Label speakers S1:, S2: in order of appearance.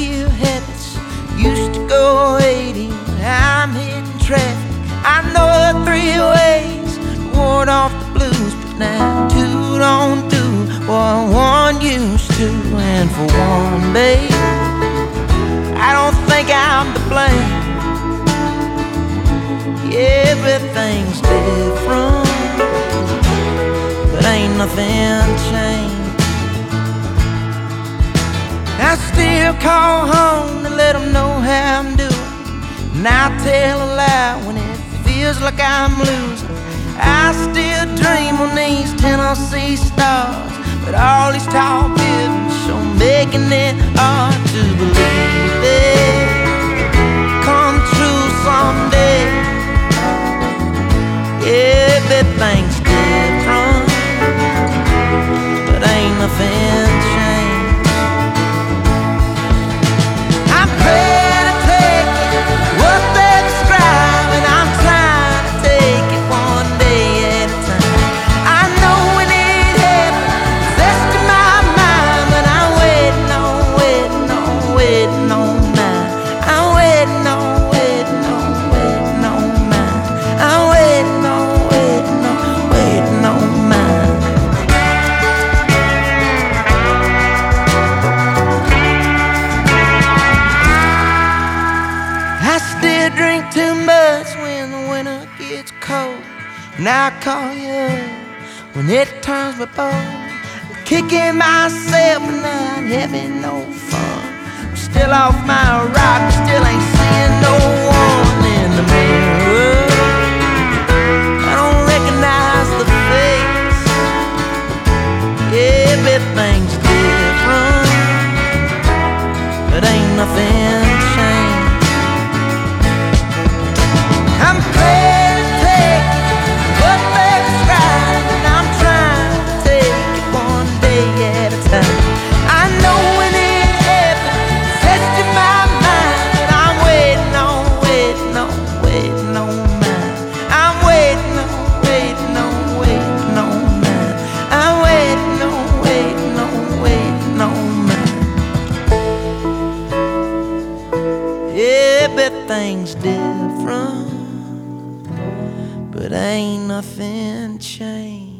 S1: gear habits. Used to go 80, I'm hitting traffic. I know the 3 ways to ward off the blues, but now 2 don't do what 1 used to. And for one, babe, I don't think I'm to blame. Everything's different, but ain't nothing changed. I still call home to let them know how I'm doing, and I tell a lie when it feels like I'm losing. I still dream on these Tennessee stars, but all these tall buildings show making it hard to believe it come true someday. Everything's different, but ain't nothing changed. I'm praying to take it, what they describe, and I'm trying to take it one day at a time. I know when it happens, that's to my mind, but I'm waiting on, waiting on, waiting on mine. I'm waiting on, waiting on, waiting on mine. I'm waiting on, waiting on, waiting on mine. I still drink too much when the winter gets cold, and I call you when it turns me bold. I'm kicking myself and not having no fun. I'm still off my rock, still ain't seeing no one in the mirror. I don't recognize the face. Everything's different, but ain't nothing changed. I'm praying to take what they describe, and I'm trying to take it one day at a time. I know when it happens, it's to my mind, but I'm waiting on, waiting on, waiting on mine. I'm waiting on, waiting on, waiting on mine. I'm waiting on, waiting on, waiting on mine. Everything's different, but ain't nothing changed.